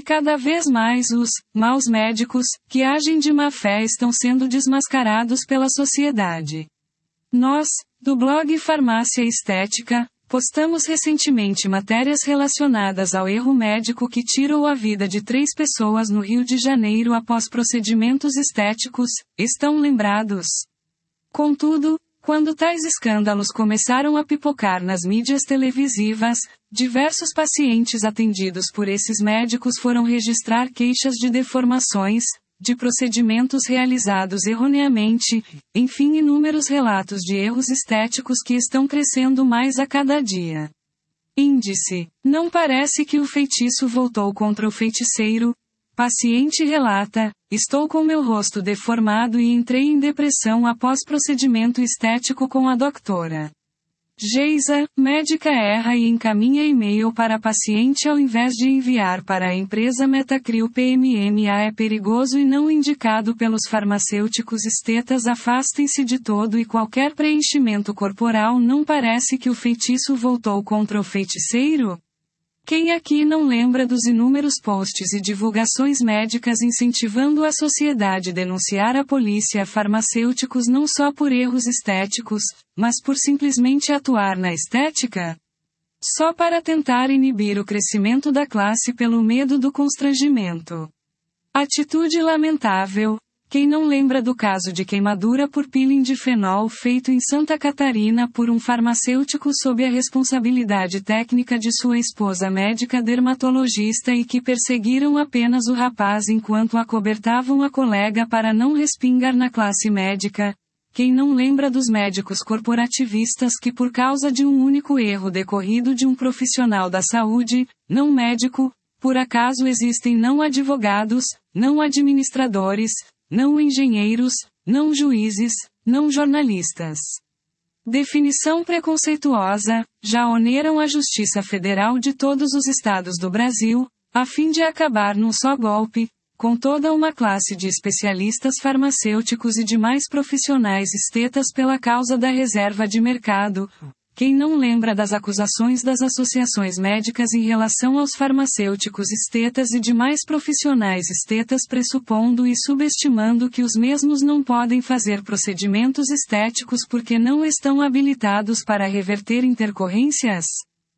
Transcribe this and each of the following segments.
cada vez mais os maus médicos, que agem de má fé, estão sendo desmascarados pela sociedade. Nós, do blog Farmácia Estética, postamos recentemente matérias relacionadas ao erro médico que tirou a vida de 3 pessoas no Rio de Janeiro após procedimentos estéticos. Estão lembrados? Contudo, quando tais escândalos começaram a pipocar nas mídias televisivas, diversos pacientes atendidos por esses médicos foram registrar queixas de deformações, de procedimentos realizados erroneamente, enfim, inúmeros relatos de erros estéticos que estão crescendo mais a cada dia. Índice: não parece que o feitiço voltou contra o feiticeiro. Paciente relata: estou com meu rosto deformado e entrei em depressão após procedimento estético com a doutora Geisa. Médica erra e encaminha e-mail para paciente ao invés de enviar para a empresa Metacril. PMMA é perigoso e não indicado pelos farmacêuticos. Estetas afastem-se de todo e qualquer preenchimento corporal. Não parece que o feitiço voltou contra o feiticeiro? Quem aqui não lembra dos inúmeros posts e divulgações médicas incentivando a sociedade a denunciar a polícia farmacêuticos não só por erros estéticos, mas por simplesmente atuar na estética? Só para tentar inibir o crescimento da classe pelo medo do constrangimento. Atitude lamentável. Quem não lembra do caso de queimadura por peeling de fenol feito em Santa Catarina por um farmacêutico sob a responsabilidade técnica de sua esposa médica dermatologista e que perseguiram apenas o rapaz enquanto acobertavam a colega para não respingar na classe médica? Quem não lembra dos médicos corporativistas que por causa de um único erro decorrido de um profissional da saúde, não médico, por acaso existem não advogados, não administradores, não engenheiros, não juízes, não jornalistas. Definição preconceituosa: já oneram a Justiça Federal de todos os estados do Brasil, a fim de acabar num só golpe, com toda uma classe de especialistas farmacêuticos e demais profissionais estetas pela causa da reserva de mercado. Quem não lembra das acusações das associações médicas em relação aos farmacêuticos estetas e demais profissionais estetas pressupondo e subestimando que os mesmos não podem fazer procedimentos estéticos porque não estão habilitados para reverter intercorrências?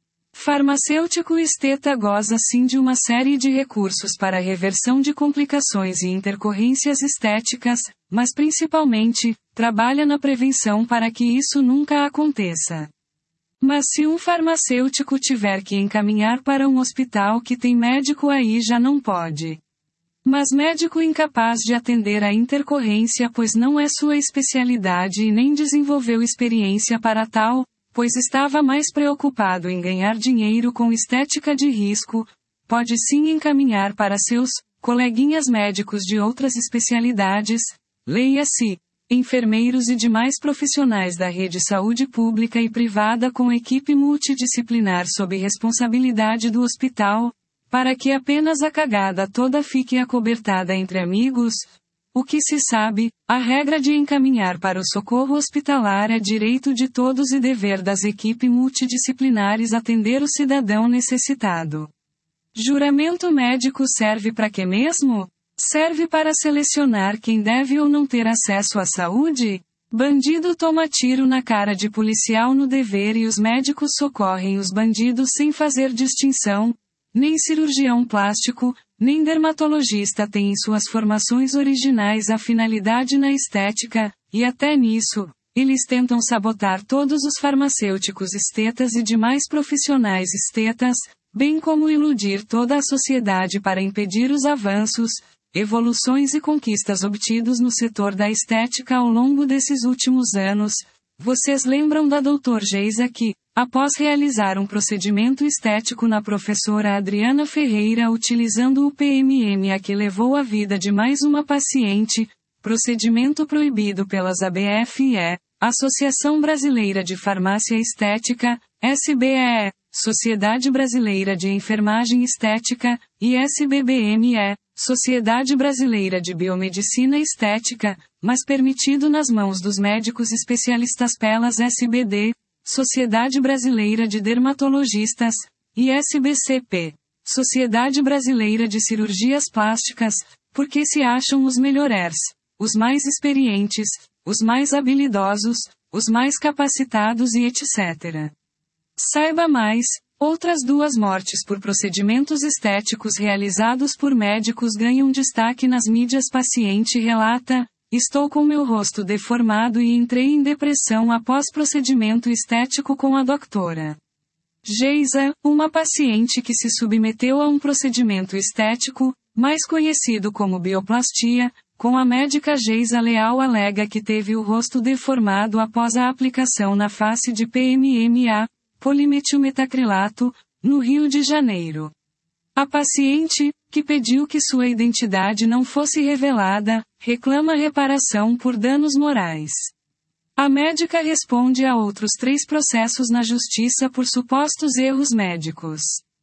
Farmacêutico esteta goza sim de uma série de recursos para reversão de complicações e intercorrências estéticas, mas principalmente, trabalha na prevenção para que isso nunca aconteça. Mas se um farmacêutico tiver que encaminhar para um hospital que tem médico, aí já não pode. Mas médico incapaz de atender a intercorrência pois não é sua especialidade e nem desenvolveu experiência para tal, pois estava mais preocupado em ganhar dinheiro com estética de risco, pode sim encaminhar para seus coleguinhas médicos de outras especialidades, leia-se, enfermeiros e demais profissionais da rede saúde pública e privada com equipe multidisciplinar sob responsabilidade do hospital, para que apenas a cagada toda fique acobertada entre amigos. O que se sabe, a regra de encaminhar para o socorro hospitalar é direito de todos e dever das equipes multidisciplinares atender o cidadão necessitado. Juramento médico serve para quê mesmo? Serve para selecionar quem deve ou não ter acesso à saúde? Bandido toma tiro na cara de policial no dever e os médicos socorrem os bandidos sem fazer distinção. Nem cirurgião plástico, nem dermatologista tem em suas formações originais a finalidade na estética, e até nisso, eles tentam sabotar todos os farmacêuticos estetas e demais profissionais estetas, bem como iludir toda a sociedade para impedir os avanços, evoluções e conquistas obtidos no setor da estética ao longo desses últimos anos. Vocês lembram da Dr. Geisa que, após realizar um procedimento estético na professora Adriana Ferreira utilizando o PMMA que levou a vida de mais uma paciente, procedimento proibido pelas ABFE, Associação Brasileira de Farmácia Estética, SBE, Sociedade Brasileira de Enfermagem Estética, e SBBME, Sociedade Brasileira de Biomedicina Estética, mas permitido nas mãos dos médicos especialistas pelas SBD, Sociedade Brasileira de Dermatologistas, e SBCP, Sociedade Brasileira de Cirurgias Plásticas, porque se acham os melhores, os mais experientes, os mais habilidosos, os mais capacitados e etc. Saiba mais. Outras 2 mortes por procedimentos estéticos realizados por médicos ganham destaque nas mídias. Paciente relata: estou com meu rosto deformado e entrei em depressão após procedimento estético com a doutora Geisa, uma paciente que se submeteu a um procedimento estético, mais conhecido como bioplastia, com a médica Geisa Leal alega que teve o rosto deformado após a aplicação na face de PMMA, polimetilmetacrilato, no Rio de Janeiro. A paciente, que pediu que sua identidade não fosse revelada, reclama reparação por danos morais. A médica responde a outros 3 processos na justiça por supostos erros médicos.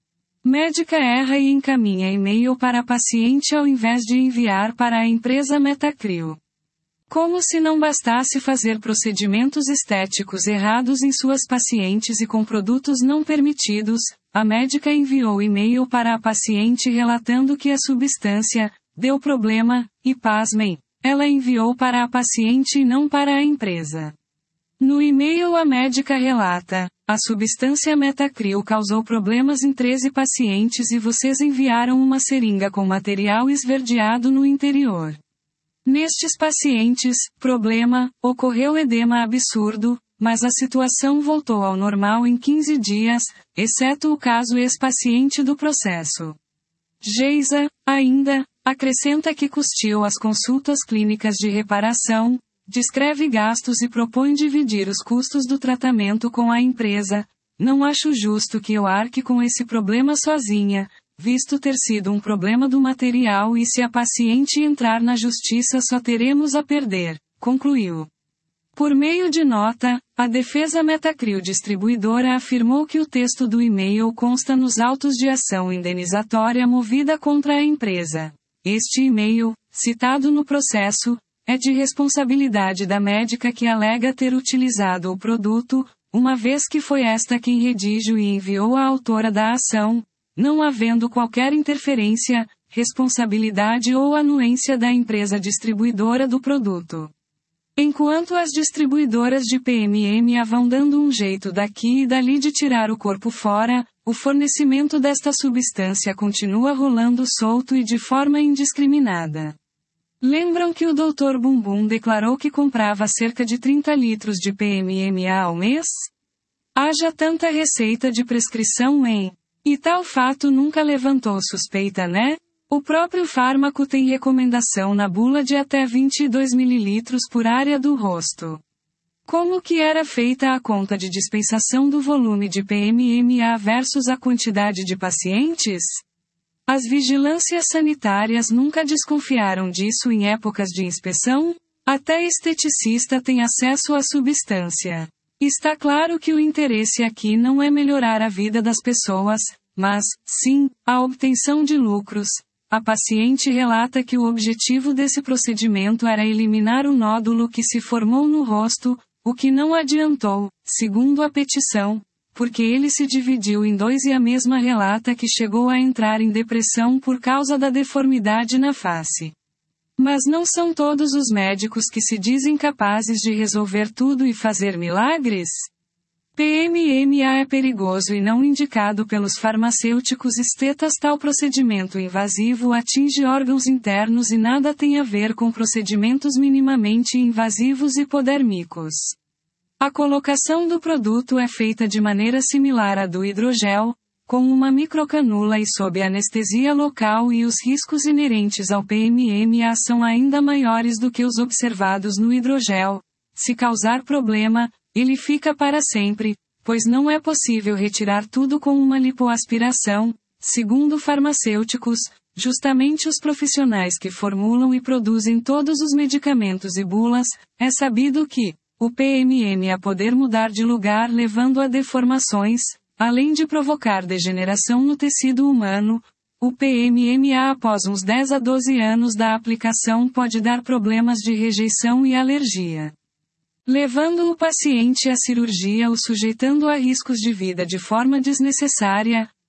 Médica erra e encaminha e-mail para a paciente ao invés de enviar para a empresa Metacrio. Como se não bastasse fazer procedimentos estéticos errados em suas pacientes e com produtos não permitidos, a médica enviou e-mail para a paciente relatando que a substância deu problema, e pasmem, ela enviou para a paciente e não para a empresa. No e-mail a médica relata: a substância Metacrio causou problemas em 13 pacientes e vocês enviaram uma seringa com material esverdeado no interior. Nestes pacientes, problema, ocorreu edema absurdo, mas a situação voltou ao normal em 15 dias, exceto o caso ex-paciente do processo. Geisa, ainda, acrescenta que custeou as consultas clínicas de reparação, descreve gastos e propõe dividir os custos do tratamento com a empresa. Não acho justo que eu arque com esse problema sozinha, visto ter sido um problema do material e se a paciente entrar na justiça só teremos a perder, concluiu. Por meio de nota, a defesa Metacrio Distribuidora afirmou que o texto do e-mail consta nos autos de ação indenizatória movida contra a empresa. Este e-mail, citado no processo, é de responsabilidade da médica que alega ter utilizado o produto, uma vez que foi esta quem redigiu e enviou à autora da ação, não havendo qualquer interferência, responsabilidade ou anuência da empresa distribuidora do produto. Enquanto as distribuidoras de PMMA vão dando um jeito daqui e dali de tirar o corpo fora, o fornecimento desta substância continua rolando solto e de forma indiscriminada. Lembram que o Dr. Bumbum declarou que comprava cerca de 30 litros de PMMA ao mês? Haja tanta receita de prescrição em... E tal fato nunca levantou suspeita, né? O próprio fármaco tem recomendação na bula de até 22 ml por área do rosto. Como que era feita a conta de dispensação do volume de PMMA versus a quantidade de pacientes? As vigilâncias sanitárias nunca desconfiaram disso em épocas de inspeção? Até esteticista tem acesso à substância. Está claro que o interesse aqui não é melhorar a vida das pessoas, mas, sim, a obtenção de lucros. A paciente relata que o objetivo desse procedimento era eliminar o nódulo que se formou no rosto, o que não adiantou, segundo a petição, porque ele se dividiu em 2 e a mesma relata que chegou a entrar em depressão por causa da deformidade na face. Mas não são todos os médicos que se dizem capazes de resolver tudo e fazer milagres? PMMA é perigoso e não indicado pelos farmacêuticos estetas. Tal procedimento invasivo atinge órgãos internos e nada tem a ver com procedimentos minimamente invasivos hipodérmicos. A colocação do produto é feita de maneira similar à do hidrogel, com uma microcanula e sob anestesia local, e os riscos inerentes ao PMMA são ainda maiores do que os observados no hidrogel. Se causar problema, ele fica para sempre, pois não é possível retirar tudo com uma lipoaspiração, segundo farmacêuticos, justamente os profissionais que formulam e produzem todos os medicamentos e bulas. É sabido que o PMMA pode mudar de lugar levando a deformações. Além de provocar degeneração no tecido humano, o PMMA após uns 10 a 12 anos da aplicação pode dar problemas de rejeição e alergia, levando o paciente à cirurgia ou sujeitando a riscos de vida de forma desnecessária.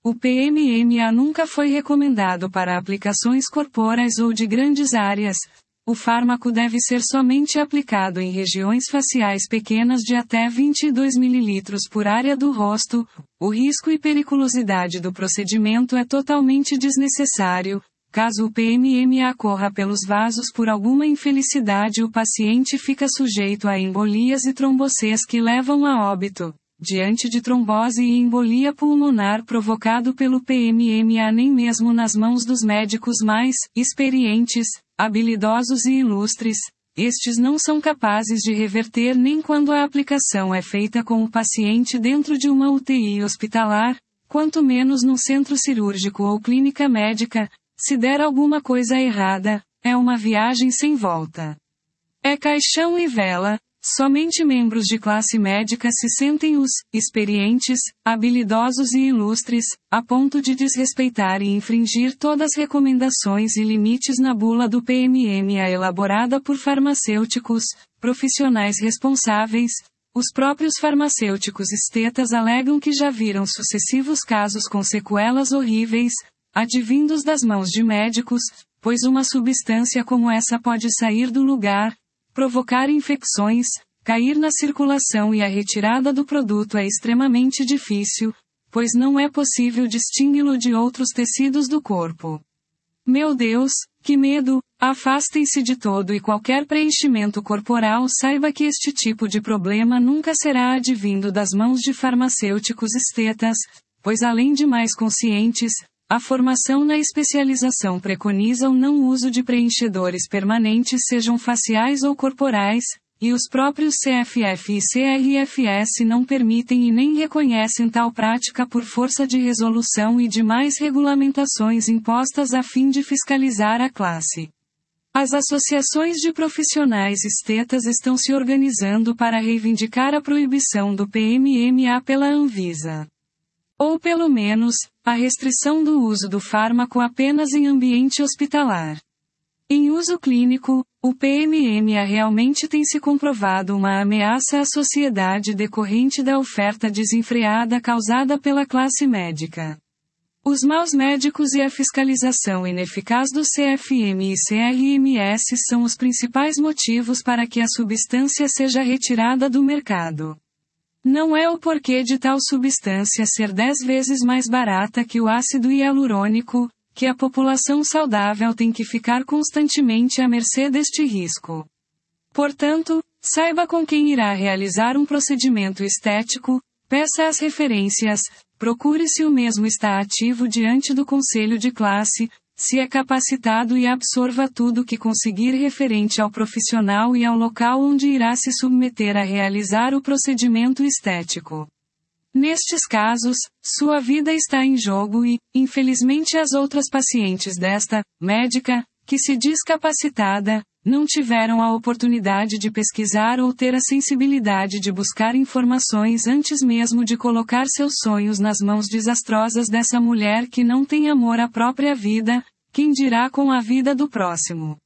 O PMMA nunca foi recomendado para aplicações corpóreas ou de grandes áreas. O fármaco deve ser somente aplicado em regiões faciais pequenas de até 22 ml por área do rosto. O risco e periculosidade do procedimento é totalmente desnecessário. Caso o PMMA corra pelos vasos por alguma infelicidade, o paciente fica sujeito a embolias e tromboses que levam a óbito. Diante de trombose e embolia pulmonar provocado pelo PMMA, nem mesmo nas mãos dos médicos mais experientes, habilidosos e ilustres, estes não são capazes de reverter nem quando a aplicação é feita com o paciente dentro de uma UTI hospitalar, quanto menos num centro cirúrgico ou clínica médica. Se der alguma coisa errada, é uma viagem sem volta. É caixão e vela. Somente membros de classe médica se sentem os experientes, habilidosos e ilustres, a ponto de desrespeitar e infringir todas as recomendações e limites na bula do PMMA elaborada por farmacêuticos, profissionais responsáveis. Os próprios farmacêuticos estetas alegam que já viram sucessivos casos com sequelas horríveis, advindos das mãos de médicos, pois uma substância como essa pode sair do lugar, provocar infecções, cair na circulação, e a retirada do produto é extremamente difícil, pois não é possível distingui-lo de outros tecidos do corpo. Meu Deus, que medo! Afastem-se de todo e qualquer preenchimento corporal. Saiba que este tipo de problema nunca será advindo das mãos de farmacêuticos estetas, pois além de mais conscientes, a formação na especialização preconiza o não uso de preenchedores permanentes, sejam faciais ou corporais, e os próprios CFF e CRFS não permitem e nem reconhecem tal prática por força de resolução e demais regulamentações impostas a fim de fiscalizar a classe. As associações de profissionais estetas estão se organizando para reivindicar a proibição do PMMA pela Anvisa. Ou pelo menos, a restrição do uso do fármaco apenas em ambiente hospitalar. Em uso clínico, o PMMA realmente tem se comprovado uma ameaça à sociedade decorrente da oferta desenfreada causada pela classe médica. Os maus médicos e a fiscalização ineficaz do CFM e CRMS são os principais motivos para que a substância seja retirada do mercado. Não é o porquê de tal substância ser 10 vezes mais barata que o ácido hialurônico, que a população saudável tem que ficar constantemente à mercê deste risco. Portanto, saiba com quem irá realizar um procedimento estético, peça as referências, procure se o mesmo está ativo diante do conselho de classe, se é capacitado, e absorva tudo que conseguir referente ao profissional e ao local onde irá se submeter a realizar o procedimento estético. Nestes casos, sua vida está em jogo e, infelizmente, as outras pacientes desta médica, que se diz capacitada, não tiveram a oportunidade de pesquisar ou ter a sensibilidade de buscar informações antes mesmo de colocar seus sonhos nas mãos desastrosas dessa mulher que não tem amor à própria vida, quem dirá com a vida do próximo.